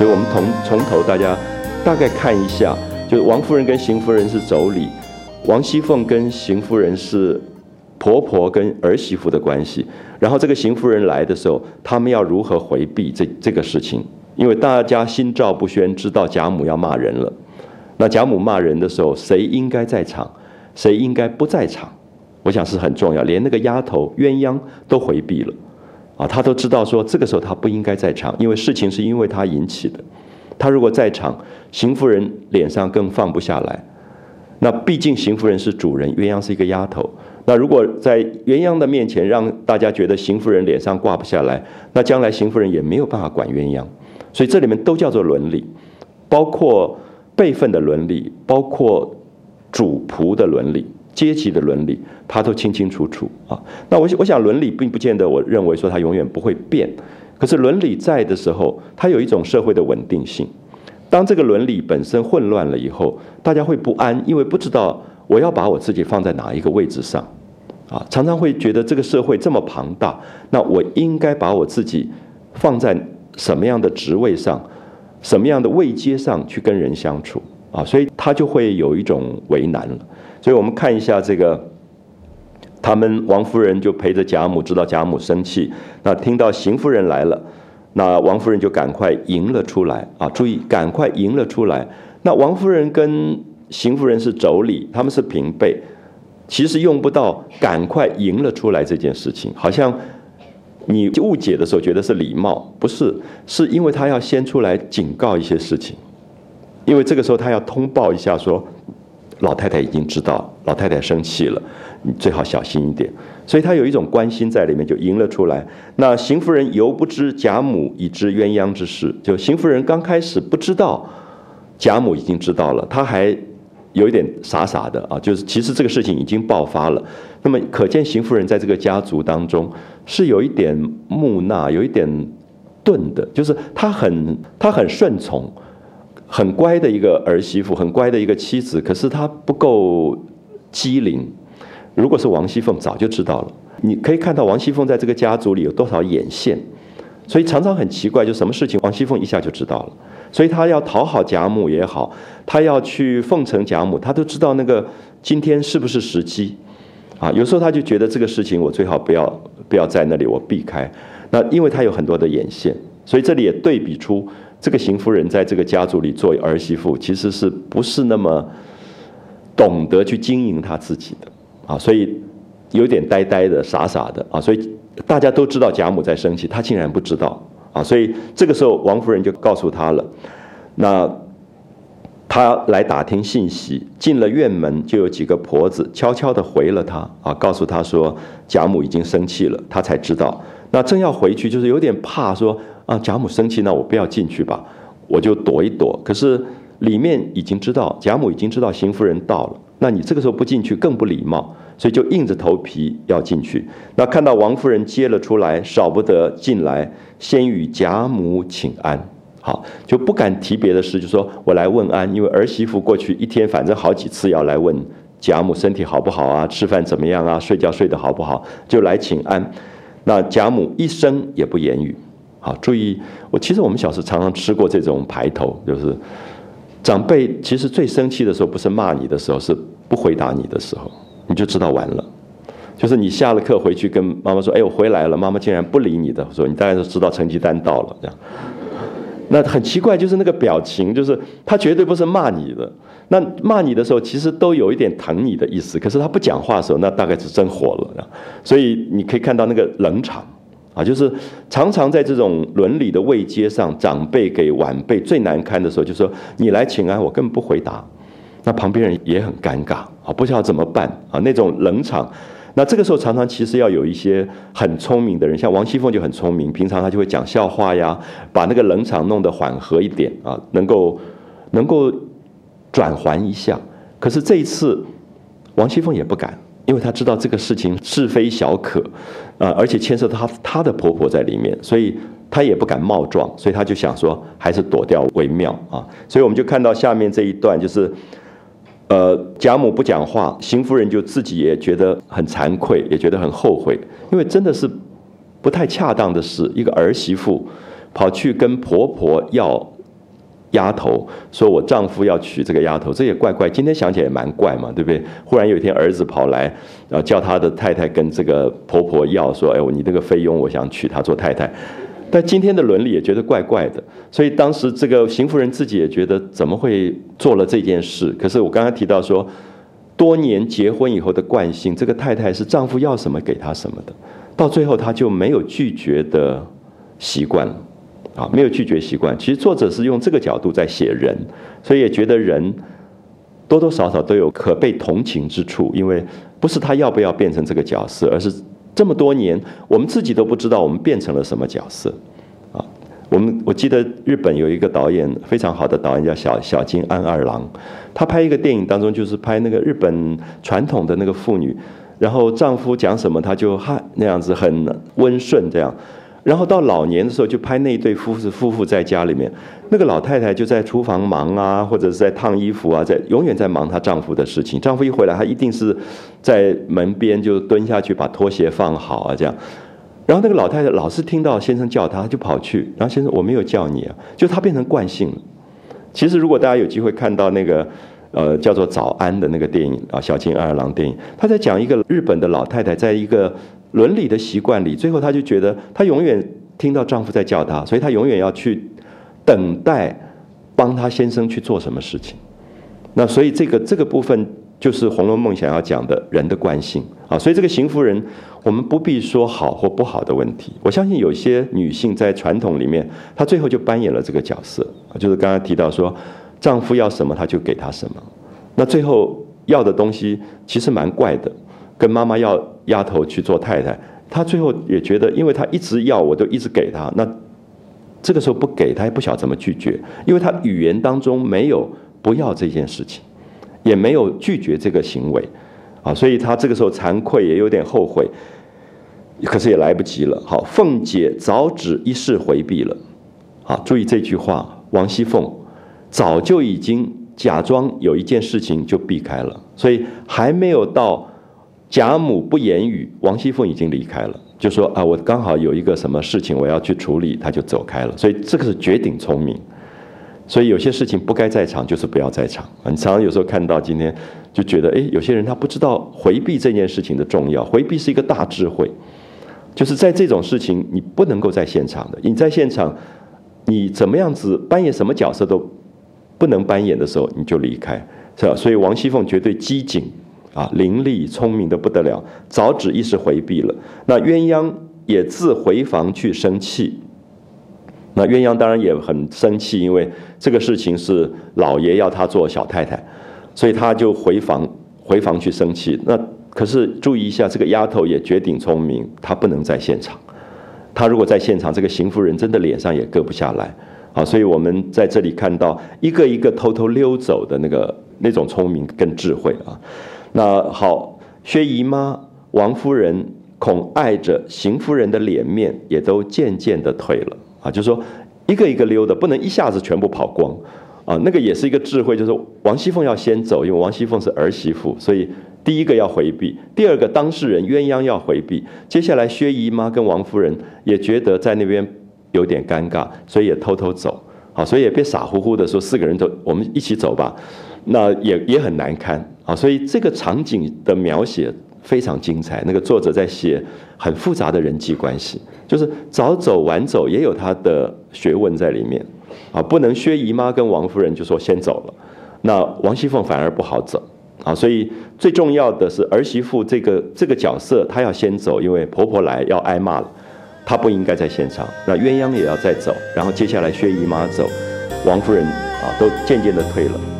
所以我们从头大家大概看一下，就是王夫人跟邢夫人是妯娌，王熙凤跟邢夫人是婆婆跟儿媳妇的关系。然后这个邢夫人来的时候，他们要如何回避这个事情？因为大家心照不宣，知道贾母要骂人了。那贾母骂人的时候，谁应该在场，谁应该不在场？我想是很重要。连那个丫头鸳鸯都回避了，她都知道说这个时候她不应该在场，因为事情是因为她引起的。她如果在场，邢夫人脸上更放不下来。那毕竟邢夫人是主人，鸳鸯是一个丫头。那如果在鸳鸯的面前让大家觉得邢夫人脸上挂不下来，那将来邢夫人也没有办法管鸳鸯。所以这里面都叫做伦理，包括辈分的伦理，包括主仆的伦理，阶级的伦理，他都清清楚楚啊。那我想伦理并不见得我认为说它永远不会变，可是伦理在的时候，它有一种社会的稳定性。当这个伦理本身混乱了以后，大家会不安，因为不知道我要把我自己放在哪一个位置上啊，常常会觉得这个社会这么庞大，那我应该把我自己放在什么样的职位上，什么样的位阶上去跟人相处啊，所以他就会有一种为难了。所以我们看一下这个，他们王夫人就陪着贾母，知道贾母生气，那听到邢夫人来了，那王夫人就赶快迎了出来啊！注意，赶快迎了出来。那王夫人跟邢夫人是妯娌，他们是平辈，其实用不到赶快迎了出来这件事情，好像你误解的时候觉得是礼貌，不是，是因为他要先出来警告一些事情，因为这个时候他要通报一下说，老太太已经知道，老太太生气了，你最好小心一点。所以他有一种关心在里面，就迎了出来。那邢夫人犹不知贾母已知鸳鸯之事，就邢夫人刚开始不知道贾母已经知道了，她还有一点傻傻的啊，就是其实这个事情已经爆发了。那么可见邢夫人在这个家族当中是有一点木讷，有一点钝的，就是她很顺从，很乖的一个儿媳妇，很乖的一个妻子，可是她不够机灵。如果是王熙凤早就知道了，你可以看到王熙凤在这个家族里有多少眼线，所以常常很奇怪，就什么事情王熙凤一下就知道了。所以她要讨好贾母也好，她要去奉承贾母，她都知道那个今天是不是时机啊。有时候她就觉得这个事情我最好不要在那里，我避开。那因为她有很多的眼线，所以这里也对比出这个邢夫人在这个家族里做儿媳妇，其实是不是那么懂得去经营她自己的啊？所以有点呆呆的、傻傻的啊。所以大家都知道贾母在生气，她竟然不知道啊。所以这个时候王夫人就告诉她了。那她来打听信息，进了院门，就有几个婆子悄悄地回了她啊，告诉她说贾母已经生气了，她才知道。那正要回去，就是有点怕说啊，贾母生气，那我不要进去吧，我就躲一躲。可是里面已经知道，贾母已经知道邢夫人到了，那你这个时候不进去更不礼貌，所以就硬着头皮要进去。那看到王夫人接了出来，少不得进来，先与贾母请安。好，就不敢提别的事，就说我来问安，因为儿媳妇过去一天反正好几次要来问贾母身体好不好啊，吃饭怎么样啊，睡觉睡得好不好，就来请安。那贾母一声也不言语。好，注意，其实我们小时候常常吃过这种排头，就是长辈其实最生气的时候，不是骂你的时候，是不回答你的时候，你就知道完了。就是你下了课回去跟妈妈说，哎，我回来了，妈妈竟然不理你的时候，你大概就知道成绩单到了，这样。那很奇怪，就是那个表情，就是他绝对不是骂你的。那骂你的时候，其实都有一点疼你的意思。可是他不讲话的时候，那大概是真火了。所以你可以看到那个冷场啊，就是常常在这种伦理的位阶上，长辈给晚辈最难堪的时候，就说你来请安，我根本不回答。那旁边人也很尴尬啊，不知道怎么办啊，那种冷场。那这个时候常常其实要有一些很聪明的人，像王熙凤就很聪明，平常她就会讲笑话呀，把那个冷场弄得缓和一点啊，能够转圜一下。可是这一次王熙凤也不敢，因为她知道这个事情是非小可而且牵涉到她的婆婆在里面，所以她也不敢冒撞，所以她就想说还是躲掉为妙啊。所以我们就看到下面这一段，就是贾母不讲话，邢夫人就自己也觉得很惭愧，也觉得很后悔，因为真的是不太恰当的事。一个儿媳妇跑去跟婆婆要丫头，说我丈夫要娶这个丫头，这也怪怪。今天想起来也蛮怪嘛，对不对？忽然有一天儿子跑来，叫他的太太跟这个婆婆要说，哎，你这个菲佣，我想娶她做太太。但今天的伦理也觉得怪怪的，所以当时这个邢夫人自己也觉得怎么会做了这件事？可是我刚刚提到说，多年结婚以后的惯性，这个太太是丈夫要什么给她什么的，到最后她就没有拒绝的习惯了。没有拒绝习惯。其实作者是用这个角度在写人，所以也觉得人多多少少都有可被同情之处，因为不是他要不要变成这个角色，而是这么多年我们自己都不知道我们变成了什么角色。我记得日本有一个导演，非常好的导演叫小津安二郎，他拍一个电影当中就是拍那个日本传统的那个妇女，然后丈夫讲什么她就那样子很温顺这样。然后到老年的时候，就拍那一对夫妇在家里面，那个老太太就在厨房忙啊，或者是在烫衣服啊，永远在忙她丈夫的事情。丈夫一回来，她一定是在门边就蹲下去把拖鞋放好啊，这样。然后那个老太太老是听到先生叫她，就跑去，然后先生我没有叫你啊，就她变成惯性了。其实如果大家有机会看到那个叫做《早安》的那个电影啊，小津安二郎电影，他在讲一个日本的老太太在一个伦理的习惯里，最后她就觉得她永远听到丈夫在叫她，所以她永远要去等待帮她先生去做什么事情。那所以这个部分就是《红楼梦》想要讲的人的惯性啊。所以这个邢夫人，我们不必说好或不好的问题。我相信有些女性在传统里面，她最后就扮演了这个角色，就是刚刚提到说，丈夫要什么她就给他什么。那最后要的东西其实蛮怪的，跟妈妈要丫头去做太太，她最后也觉得，因为她一直要，我都一直给她，那这个时候不给，她也不晓得怎么拒绝，因为她语言当中没有不要这件事情，也没有拒绝这个行为啊，所以她这个时候惭愧，也有点后悔，可是也来不及了。好，凤姐早指一事回避了。好，注意这句话，王熙凤早就已经假装有一件事情就避开了，所以还没有到贾母不言语，王熙凤已经离开了，就说啊，我刚好有一个什么事情我要去处理，她就走开了。所以这个是绝顶聪明。所以有些事情不该在场，就是不要在场。你常常有时候看到今天就觉得，有些人他不知道回避这件事情的重要，回避是一个大智慧。就是在这种事情你不能够在现场的，你在现场你怎么样子扮演什么角色都不能扮演的时候，你就离开，是吧？所以王熙凤绝对机警啊，伶俐聪明的不得了，早指一时回避了。那鸳鸯也自回房去生气。那鸳鸯当然也很生气，因为这个事情是老爷要她做小太太，所以她就回房去生气。那可是注意一下，这个丫头也绝顶聪明，她不能在现场。她如果在现场，这个邢夫人真的脸上也搁不下来。好，所以我们在这里看到一个一个偷偷溜走的那种聪明跟智慧啊。那好，薛姨妈、王夫人恐碍着邢夫人的脸面，也都渐渐的退了啊，就是说一个一个溜的，不能一下子全部跑光啊。那个也是一个智慧，就是王熙凤要先走，因为王熙凤是儿媳妇，所以第一个要回避，第二个当事人鸳鸯要回避，接下来薛姨妈跟王夫人也觉得在那边有点尴尬，所以也偷偷走。好，所以也别傻乎乎的说4个人走，我们一起走吧，那也很难堪啊。所以这个场景的描写非常精彩，那个作者在写很复杂的人际关系，就是早走晚走也有他的学问在里面啊。不能薛姨妈跟王夫人就说先走了，那王熙凤反而不好走啊。所以最重要的是儿媳妇这个角色，她要先走，因为婆婆来要挨骂了。她不应该在现场，那鸳鸯也要再走，然后接下来薛姨妈走，王夫人啊都渐渐的退了。